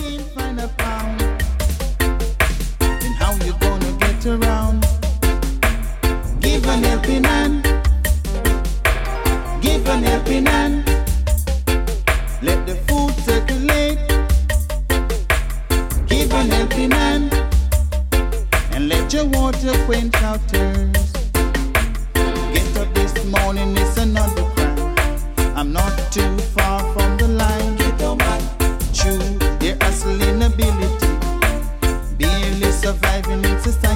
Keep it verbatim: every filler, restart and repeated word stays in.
can't find a pound, then how you gonna get around? Give an helping hand, give an helping hand. Let the food circulate. Give an helping hand, and let your water quench our thirst. Get up this morning, it's another crime. I'm not too far from the line. Get on man. True, their hustling ability, barely surviving, it's a sign.